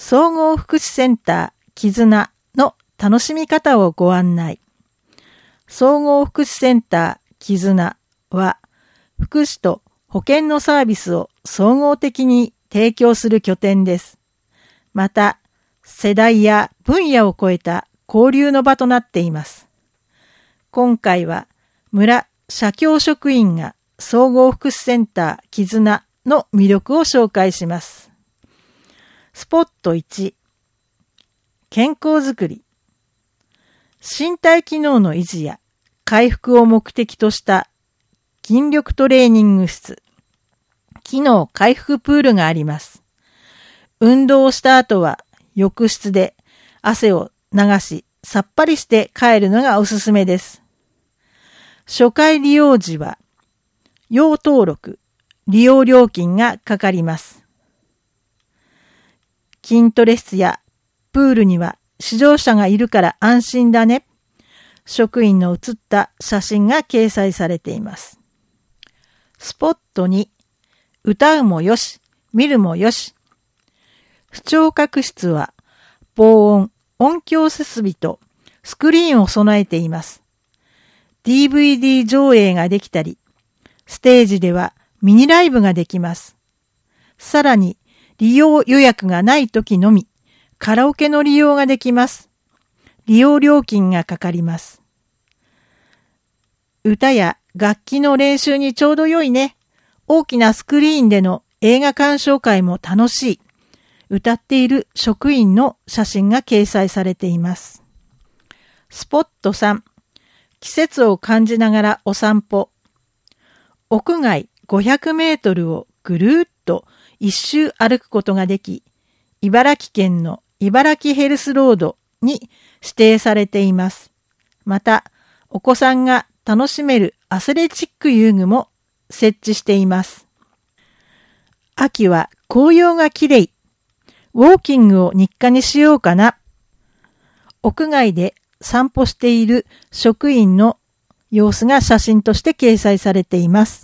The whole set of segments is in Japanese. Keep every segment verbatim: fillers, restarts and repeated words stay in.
総合福祉センター絆の楽しみ方をご案内。総合福祉センター絆は、福祉と保健のサービスを総合的に提供する拠点です。また、世代や分野を超えた交流の場となっています。今回は、村社協職員が総合福祉センター絆の魅力を紹介します。スポットいち、健康づくり。身体機能の維持や回復を目的とした筋力トレーニング室、機能回復プールがあります。運動をした後は浴室で汗を流し、さっぱりして帰るのがおすすめです。初回利用時は、要登録、利用料金がかかります。筋トレ室やプールには指導者がいるから安心だね。職員の写った写真が掲載されています。スポットに、歌うもよし、見るもよし。視聴覚室は、防音、音響設備とスクリーンを備えています。ディーブイディー 上映ができたり、ステージではミニライブができます。さらに、利用予約がない時のみ、カラオケの利用ができます。利用料金がかかります。歌や楽器の練習にちょうど良いね。大きなスクリーンでの映画鑑賞会も楽しい。歌っている職員の写真が掲載されています。スポットさん、季節を感じながらお散歩。屋外ごひゃくメートルをぐるーっと一周歩くことができ、茨城県の茨城ヘルスロードに指定されています。また、お子さんが楽しめるアスレチック遊具も設置しています。秋は紅葉がきれい。ウォーキングを日課にしようかな。屋外で散歩している職員の様子が写真として掲載されています。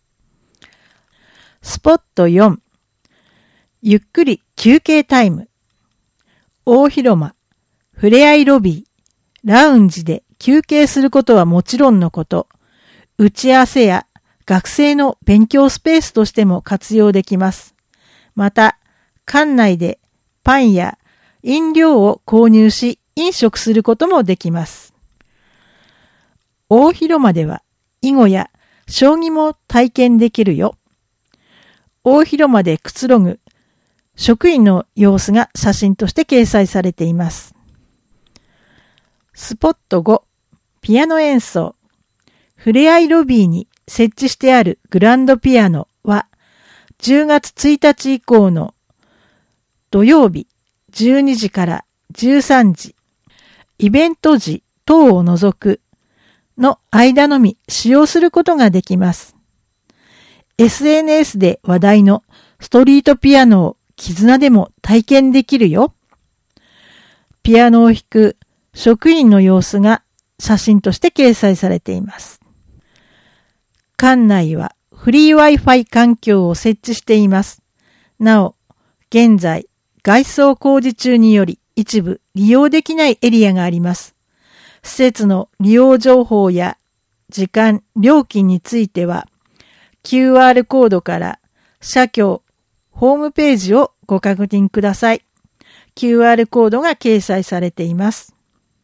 スポットよん、ゆっくり休憩タイム。大広間、ふれあいロビー、ラウンジで休憩することはもちろんのこと、打ち合わせや学生の勉強スペースとしても活用できます。また、館内でパンや飲料を購入し飲食することもできます。大広間では囲碁や将棋も体験できるよ。大広間でくつろぐ職員の様子が写真として掲載されています。スポットご、ピアノ演奏。ふれあいロビーに設置してあるグランドピアノはじゅうがつついたち以降の土曜日じゅうにじからじゅうさんじ、イベント時等を除くの間のみ使用することができます。エスエヌエス で話題のストリートピアノを絆でも体験できるよ。ピアノを弾く職員の様子が写真として掲載されています。館内はフリー Wi-Fi 環境を設置しています。なお、現在、外装工事中により一部利用できないエリアがあります。施設の利用情報や時間、料金については キューアール コードから社協ホームページをご確認ください。キューアール コードが掲載されています。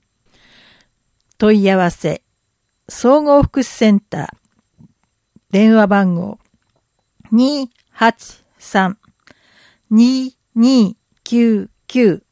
問い合わせ、総合福祉センター、電話番号 にーはちさん にーにーきゅうきゅう